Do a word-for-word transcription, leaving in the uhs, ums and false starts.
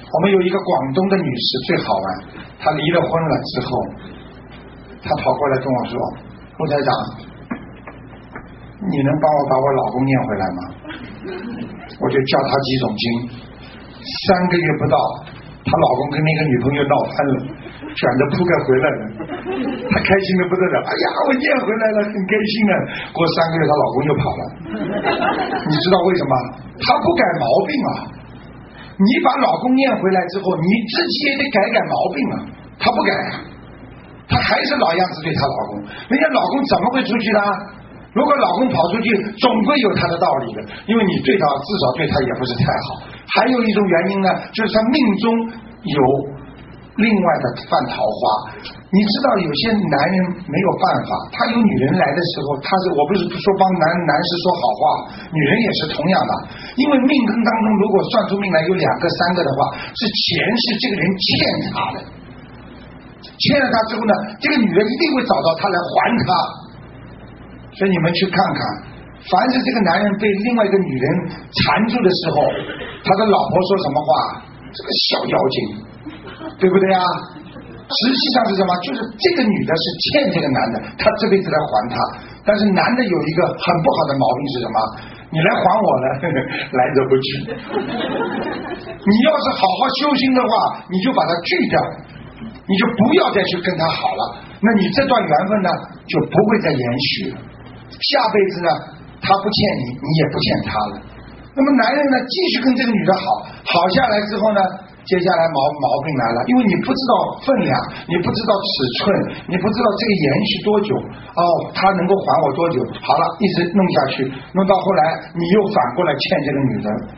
我们有一个广东的女士最好玩，她离了婚了之后，她跑过来跟我说，陆台长，你能帮我把我老公念回来吗？我就教她几种经，三个月不到，她老公跟那个女朋友闹翻了，卷着铺盖回来了，她开心的不得了，哎呀我念回来了，很开心啊。过三个月她老公又跑了，你知道为什么？她不改毛病啊，你把老公念回来之后，你自己也得改改毛病啊，她不改啊，她还是老样子对她老公，人家老公怎么会出去的？如果老公跑出去，总归有他的道理的，因为你对他至少对他也不是太好。还有一种原因呢，就是他命中有另外的犯桃花。你知道有些男人没有办法，他有女人来的时候，他是我不是说帮男男士说好话，女人也是同样的。因为命根当中如果算出命来有两个三个的话，是前世这个人欠他的，欠了他之后呢，这个女人一定会找到他来还他。所以你们去看看，凡是这个男人被另外一个女人缠住的时候，他的老婆说什么话？这个小妖精，对不对啊？实际上是什么？就是这个女的是欠这个男的，他这辈子来还他。但是男的有一个很不好的毛病是什么？你来还我了，来者不拒。你要是好好修心的话，你就把他拒掉，你就不要再去跟他好了。那你这段缘分呢，就不会再延续了。下辈子呢，他不欠你，你也不欠他了。那么男人呢，继续跟这个女的好，好下来之后呢，接下来毛毛病来了，因为你不知道分量，你不知道尺寸，你不知道这个延续多久，哦，他能够还我多久？好了，一直弄下去，弄到后来你又反过来欠这个女的。